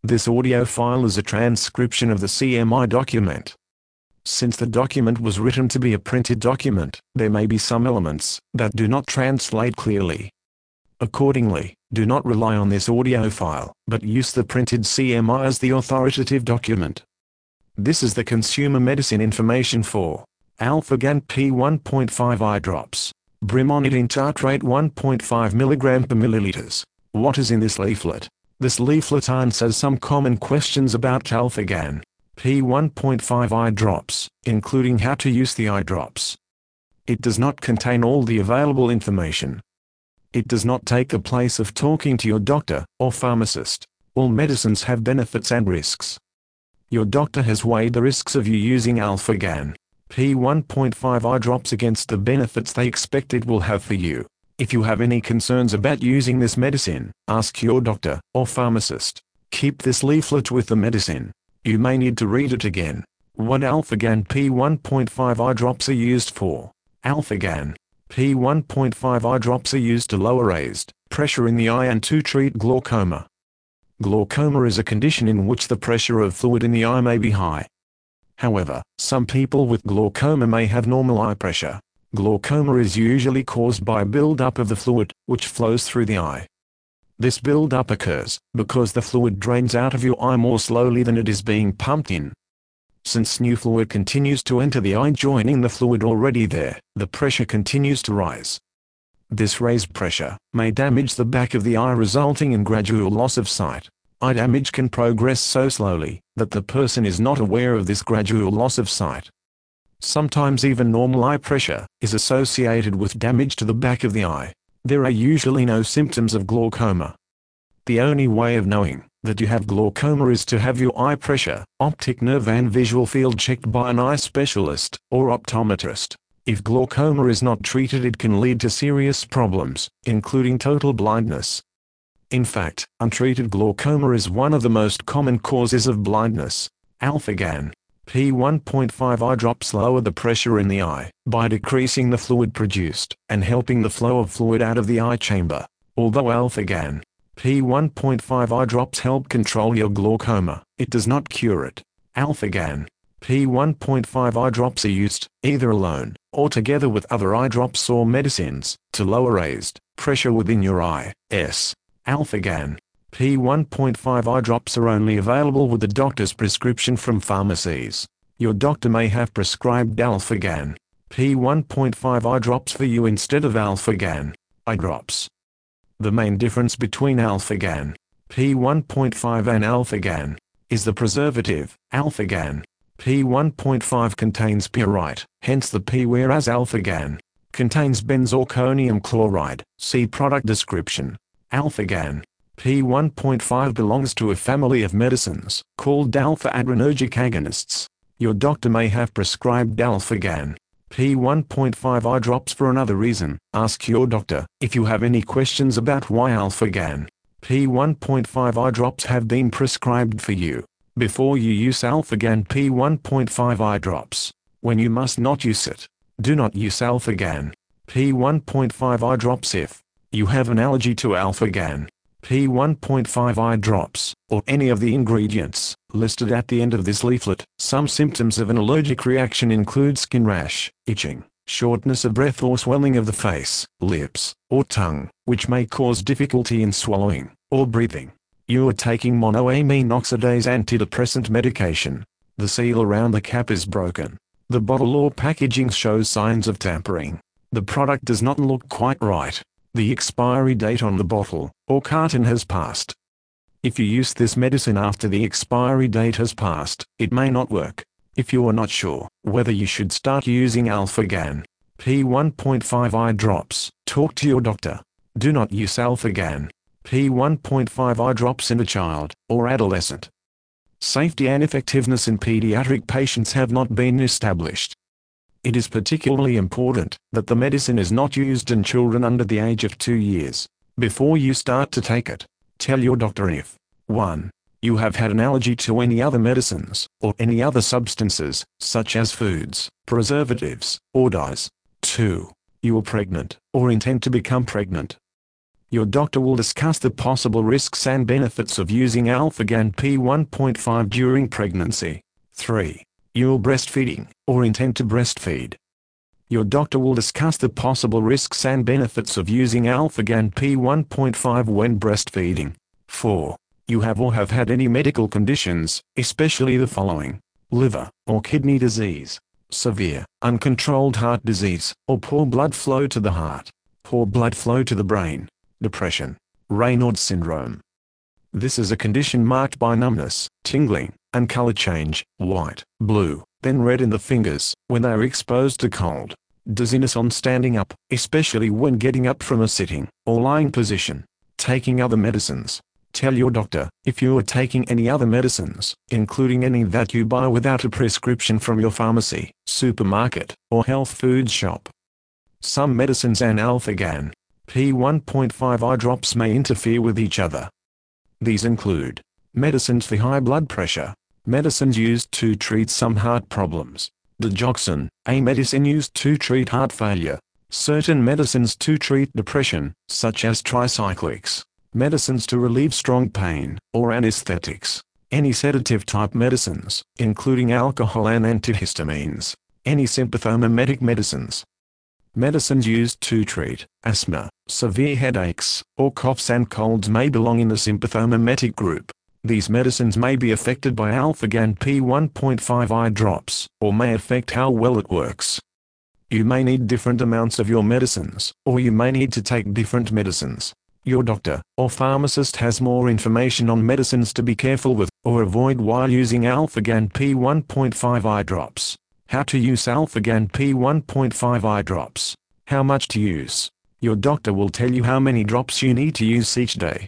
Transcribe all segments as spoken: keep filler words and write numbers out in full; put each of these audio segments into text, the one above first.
This audio file is a transcription of the C M I document. Since the document was written to be a printed document, there may be some elements that do not translate clearly. Accordingly, do not rely on this audio file, but use the printed C M I as the authoritative document. This is the consumer medicine information for Alphagan P one point five eye drops, brimonidine tartrate one point five milligrams per milliliters. What is in this leaflet? This leaflet answers some common questions about Alphagan P one point five eye drops, including how to use the eye drops. It does not contain all the available information. It does not take the place of talking to your doctor or pharmacist. All medicines have benefits and risks. Your doctor has weighed the risks of you using Alphagan P one point five eye drops against the benefits they expect it will have for you. If you have any concerns about using this medicine, ask your doctor or pharmacist. Keep this leaflet with the medicine. You may need to read it again. What Alphagan P one point five eye drops are used for? Alphagan P one point five eye drops are used to lower raised pressure in the eye and to treat glaucoma. Glaucoma is a condition in which the pressure of fluid in the eye may be high. However, some people with glaucoma may have normal eye pressure. Glaucoma is usually caused by build-up of the fluid, which flows through the eye. This build-up occurs because the fluid drains out of your eye more slowly than it is being pumped in. Since new fluid continues to enter the eye joining the fluid already there, the pressure continues to rise. This raised pressure may damage the back of the eye, resulting in gradual loss of sight. Eye damage can progress so slowly that the person is not aware of this gradual loss of sight. Sometimes even normal eye pressure is associated with damage to the back of the eye. There are usually no symptoms of glaucoma. The only way of knowing that you have glaucoma is to have your eye pressure, optic nerve and visual field checked by an eye specialist or optometrist. If glaucoma is not treated, it can lead to serious problems, including total blindness. In fact, untreated glaucoma is one of the most common causes of blindness. Alphagan P one point five eye drops lower the pressure in the eye by decreasing the fluid produced and helping the flow of fluid out of the eye chamber. Although Alphagan P one point five eye drops help control your glaucoma, it does not cure it. Alphagan P one point five eye drops are used, either alone or together with other eye drops or medicines, to lower raised pressure within your eye. S. Alphagan P one point five eye drops are only available with a doctor's prescription from pharmacies. Your doctor may have prescribed Alphagan P one point five eye drops for you instead of Alphagan eye drops. The main difference between Alphagan P one point five and Alphagan is the preservative. Alphagan P one point five contains pyrite, hence the P, whereas Alphagan contains benzalkonium chloride. See product description. Alphagan P one point five belongs to a family of medicines called alpha-adrenergic agonists. Your doctor may have prescribed Alphagan P one point five eye drops for another reason. Ask your doctor if you have any questions about why Alphagan P one point five eye drops have been prescribed for you. Before you use Alphagan P one point five eye drops, when you must not use it, do not use Alphagan P one point five eye drops if you have an allergy to Alphagan P one point five eye drops, or any of the ingredients listed at the end of this leaflet. Some symptoms of an allergic reaction include skin rash, itching, shortness of breath or swelling of the face, lips, or tongue, which may cause difficulty in swallowing or breathing. You are taking monoamine oxidase antidepressant medication. The seal around the cap is broken. The bottle or packaging shows signs of tampering. The product does not look quite right. The expiry date on the bottle or carton has passed. If you use this medicine after the expiry date has passed, it may not work. If you are not sure whether you should start using Alphagan P one point five eye drops, talk to your doctor. Do not use Alphagan P one point five eye drops in a child or adolescent. Safety and effectiveness in pediatric patients have not been established. It is particularly important that the medicine is not used in children under the age of two years. Before you start to take it, tell your doctor if one You have had an allergy to any other medicines, or any other substances, such as foods, preservatives, or dyes. two You are pregnant, or intend to become pregnant. Your doctor will discuss the possible risks and benefits of using Alpha-GAN P one point five during pregnancy. three. You're breastfeeding, or intend to breastfeed. Your doctor will discuss the possible risks and benefits of using Alpha-GAN P one point five when breastfeeding. four. You have or have had any medical conditions, especially the following: liver or kidney disease, severe, uncontrolled heart disease, or poor blood flow to the heart, poor blood flow to the brain, depression, Raynaud's syndrome. This is a condition marked by numbness, tingling, and color change, white, blue, then red in the fingers, when they are exposed to cold. Dizziness on standing up, especially when getting up from a sitting or lying position. Taking other medicines. Tell your doctor if you are taking any other medicines, including any that you buy without a prescription from your pharmacy, supermarket, or health food shop. Some medicines and Alpha-GAN P one point five eye drops may interfere with each other. These include medicines for high blood pressure, medicines used to treat some heart problems, digoxin, a medicine used to treat heart failure, certain medicines to treat depression, such as tricyclics, medicines to relieve strong pain, or anesthetics, any sedative-type medicines, including alcohol and antihistamines, any sympathomimetic medicines. Medicines used to treat asthma, severe headaches, or coughs and colds may belong in the sympathomimetic group. These medicines may be affected by Alpha-GAN P one point five eye drops, or may affect how well it works. You may need different amounts of your medicines, or you may need to take different medicines. Your doctor or pharmacist has more information on medicines to be careful with, or avoid while using Alpha-GAN P one point five eye drops. How to use Alpha-GAN P one point five eye drops. How much to use. Your doctor will tell you how many drops you need to use each day.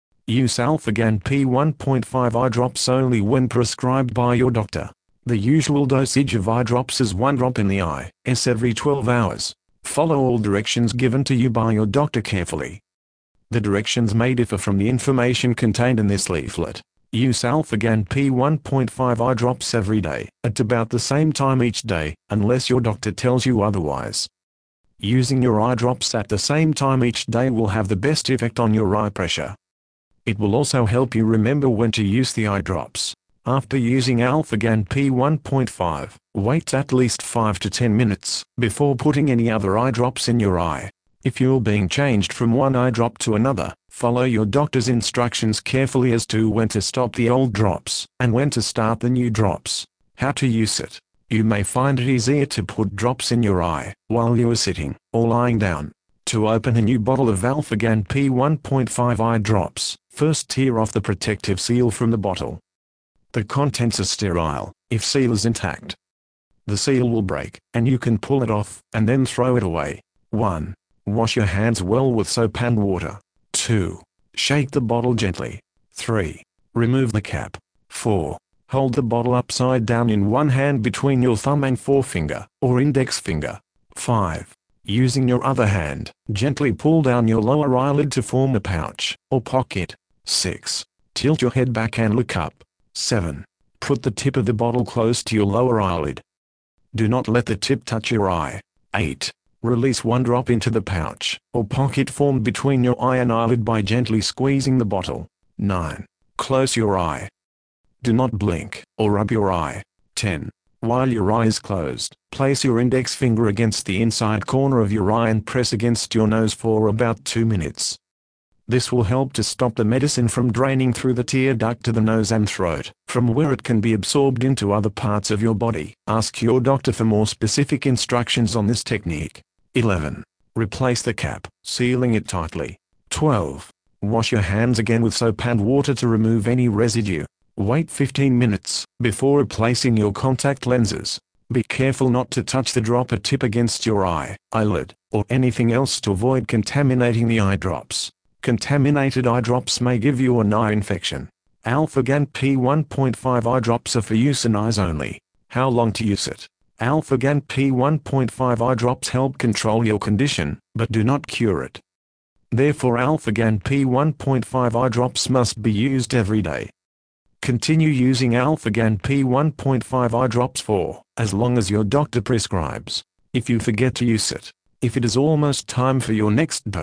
Use Alpha-GAN P one point five eye drops only when prescribed by your doctor. The usual dosage of eye drops is one drop in the eye, s every twelve hours. Follow all directions given to you by your doctor carefully. The directions may differ from the information contained in this leaflet. Use Alpha-GAN P one point five eye drops every day, at about the same time each day, unless your doctor tells you otherwise. Using your eye drops at the same time each day will have the best effect on your eye pressure. It will also help you remember when to use the eye drops. After using Alpha-GAN P one point five, wait at least five to ten minutes before putting any other eye drops in your eye. If you're being changed from one eye drop to another, follow your doctor's instructions carefully as to when to stop the old drops, and when to start the new drops. How to use it. You may find it easier to put drops in your eye, while you are sitting, or lying down. To open a new bottle of Alpha-GAN P one point five eye drops, first tear off the protective seal from the bottle. The contents are sterile, if seal is intact. The seal will break, and you can pull it off, and then throw it away. one. Wash your hands well with soap and water. two. Shake the bottle gently. three. Remove the cap. four. Hold the bottle upside down in one hand between your thumb and forefinger, or index finger. five. Using your other hand, gently pull down your lower eyelid to form a pouch, or pocket. six. Tilt your head back and look up. seven. Put the tip of the bottle close to your lower eyelid. Do not let the tip touch your eye. eight. Release one drop into the pouch, or pocket formed between your eye and eyelid by gently squeezing the bottle. nine. Close your eye. Do not blink, or rub your eye. ten. While your eye is closed, place your index finger against the inside corner of your eye and press against your nose for about two minutes. This will help to stop the medicine from draining through the tear duct to the nose and throat, from where it can be absorbed into other parts of your body. Ask your doctor for more specific instructions on this technique. eleven. Replace the cap, sealing it tightly. twelve. Wash your hands again with soap and water to remove any residue. Wait fifteen minutes before replacing your contact lenses. Be careful not to touch the dropper tip against your eye, eyelid, or anything else to avoid contaminating the eye drops. Contaminated eye drops may give you an eye infection. Alpha-GAN P one point five eye drops are for use in eyes only. How long to use it? Alpha-GAN P one point five eye drops help control your condition, but do not cure it. Therefore Alpha-GAN P one point five eye drops must be used every day. Continue using Alpha-GAN P one point five eye drops for as long as your doctor prescribes. If you forget to use it, if it is almost time for your next dose,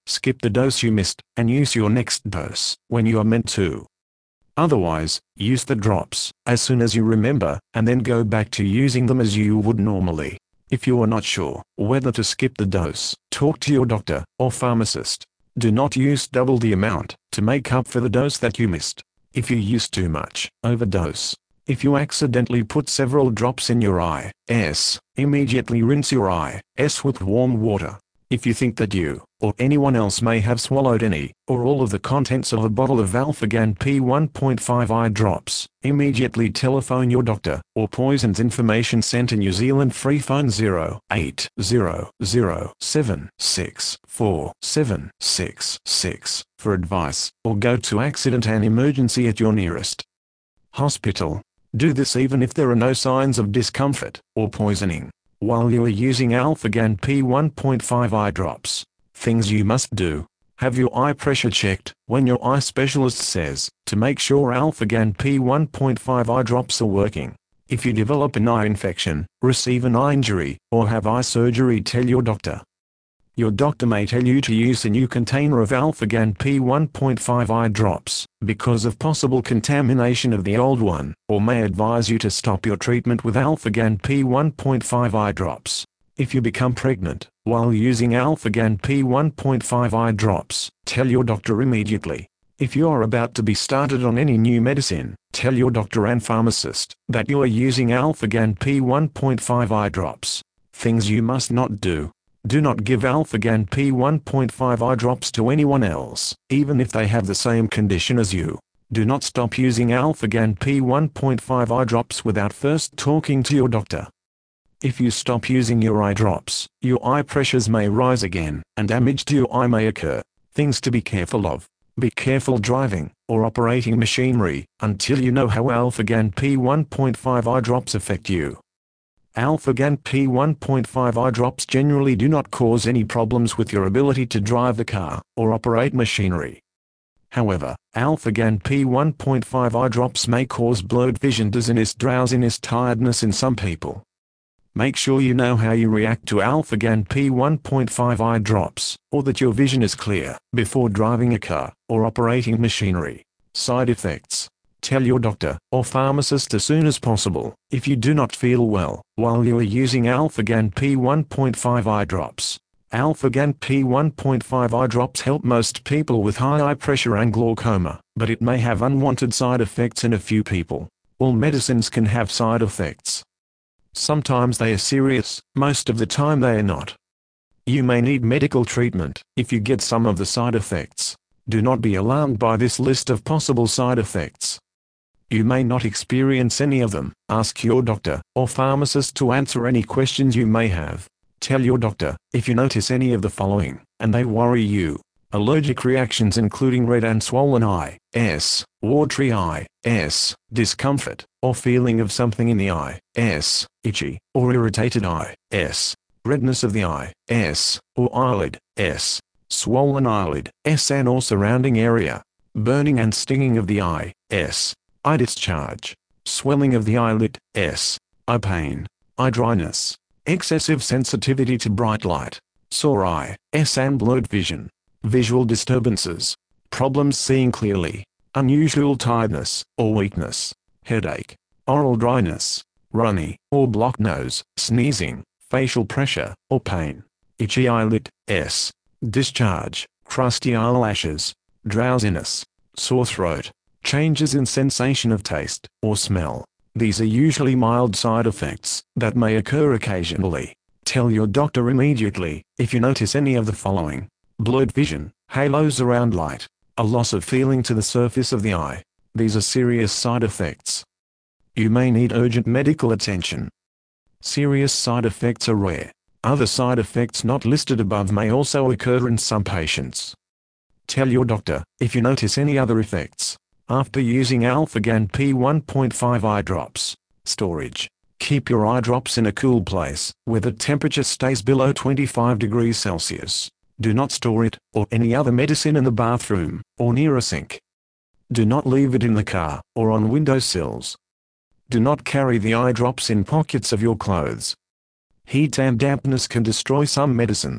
Skip the dose you missed, and use your next dose when you are meant to. Otherwise, use the drops as soon as you remember, and then go back to using them as you would normally. If you are not sure whether to skip the dose, talk to your doctor or pharmacist. Do not use double the amount to make up for the dose that you missed. If you use too much, overdose. If you accidentally put several drops in your eye, s, immediately rinse your eye, s with warm water. If you think that you, or anyone else may have swallowed any, or all of the contents of a bottle of Alphagan P one point five eye drops, immediately telephone your doctor, or Poisons Information Centre New Zealand free phone zero eight zero zero seven six four seven six six for advice, or go to Accident and Emergency at your nearest hospital. Do this even if there are no signs of discomfort or poisoning while you are using Alphagan P one point five eye drops. Things you must do. Have your eye pressure checked when your eye specialist says to make sure Alphagan P one point five eye drops are working. If you develop an eye infection, receive an eye injury, or have eye surgery, tell your doctor. Your doctor may tell you to use a new container of Alphagan P one point five eye drops because of possible contamination of the old one, or may advise you to stop your treatment with Alphagan P one point five eye drops. If you become pregnant while using Alphagan P one point five eye drops, tell your doctor immediately. If you are about to be started on any new medicine, tell your doctor and pharmacist that you are using Alphagan P one point five eye drops. Things you must not do. Do not give Alphagan P one point five eye drops to anyone else, even if they have the same condition as you. Do not stop using Alphagan P one point five eye drops without first talking to your doctor. If you stop using your eye drops, your eye pressures may rise again, and damage to your eye may occur. Things to be careful of. Be careful driving or operating machinery until you know how Alphagan P one point five eye drops affect you. Alphagan P one point five eye drops generally do not cause any problems with your ability to drive the car or operate machinery. However, Alphagan P one point five eye drops may cause blurred vision, dizziness, drowsiness, tiredness in some people. Make sure you know how you react to Alphagan P one point five eye drops, or that your vision is clear, before driving a car or operating machinery. Side effects. Tell your doctor or pharmacist as soon as possible if you do not feel well while you are using Alphagan P one point five eye drops. Alphagan P one point five eye drops help most people with high eye pressure and glaucoma, but it may have unwanted side effects in a few people. All medicines can have side effects. Sometimes they are serious, most of the time they are not. You may need medical treatment if you get some of the side effects. Do not be alarmed by this list of possible side effects. You may not experience any of them. Ask your doctor or pharmacist to answer any questions you may have. Tell your doctor if you notice any of the following, and they worry you. Allergic reactions including red and swollen eye, s, watery eye, s, discomfort, or feeling of something in the eye, s, itchy, or irritated eye, s, redness of the eye, s, or eyelid, s, swollen eyelid, s and or surrounding area, burning and stinging of the eye, s, eye discharge, swelling of the eyelid, s, eye pain, eye dryness, excessive sensitivity to bright light, sore eye, s and blurred vision, visual disturbances, problems seeing clearly, unusual tiredness or weakness, headache, oral dryness, runny or blocked nose, sneezing, facial pressure or pain, itchy eyelid, s, discharge, crusty eyelashes, drowsiness, sore throat, changes in sensation of taste or smell. These are usually mild side effects that may occur occasionally. Tell your doctor immediately if you notice any of the following: blurred vision, halos around light, a loss of feeling to the surface of the eye. These are serious side effects. You may need urgent medical attention. Serious side effects are rare. Other side effects not listed above may also occur in some patients. Tell your doctor if you notice any other effects. After using Alphagan P one point five eye drops. Storage. Keep your eye drops in a cool place, where the temperature stays below twenty-five degrees Celsius. Do not store it, or any other medicine in the bathroom, or near a sink. Do not leave it in the car, or on windowsills. Do not carry the eye drops in pockets of your clothes. Heat and dampness can destroy some medicines.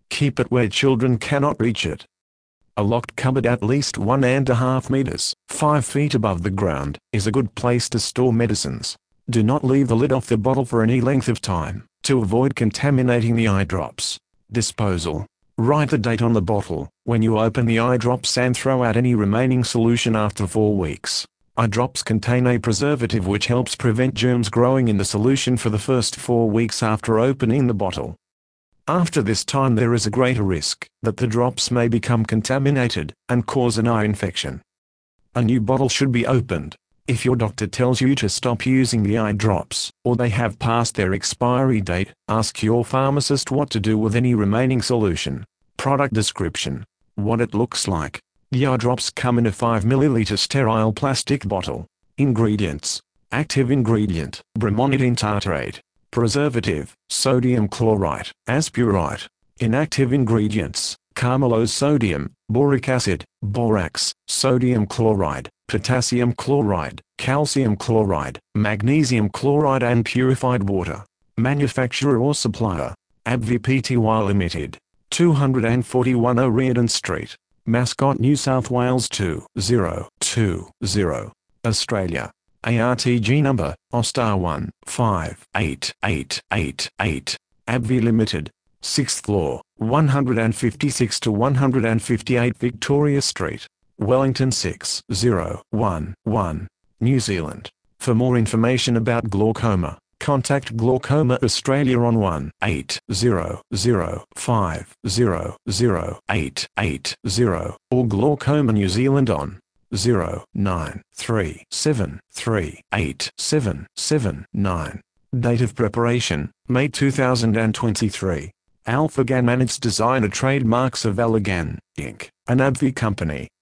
Keep it where children cannot reach it. A locked cupboard at least one and a half meters, five feet above the ground, is a good place to store medicines. Do not leave the lid off the bottle for any length of time, to avoid contaminating the eye drops. Disposal. Write the date on the bottle when you open the eye drops and throw out any remaining solution after four weeks. Eye drops contain a preservative which helps prevent germs growing in the solution for the first four weeks after opening the bottle. After this time there is a greater risk that the drops may become contaminated and cause an eye infection. A new bottle should be opened if your doctor tells you to stop using the eye drops, or they have passed their expiry date. Ask your pharmacist what to do with any remaining solution. Product description. What it looks like. The eye drops come in a five milliliter sterile plastic bottle. Ingredients. Active ingredient, brimonidine tartrate. Preservative, sodium chloride, aspirite. Inactive ingredients, carmellose sodium, boric acid, borax, sodium chloride, potassium chloride, calcium chloride, magnesium chloride and purified water. Manufacturer or supplier, AbbVie Pty Limited, two forty-one O'Riordan Street, Mascot, New South Wales two zero two zero, Australia. A R T G number, O S T A one five eight eight eight eight, AbbVie Limited, sixth floor, one fifty-six to one fifty-eight Victoria Street, Wellington six zero one one, New Zealand. For more information about glaucoma, contact Glaucoma Australia on one eight zero zero five zero zero eight eight zero, or Glaucoma New Zealand on zero nine three seven three eight seven seven nine. Date of preparation, May two thousand twenty-three. Alphagan Managed Designer Trademarks of Allergan, Incorporated, an AbbVie company.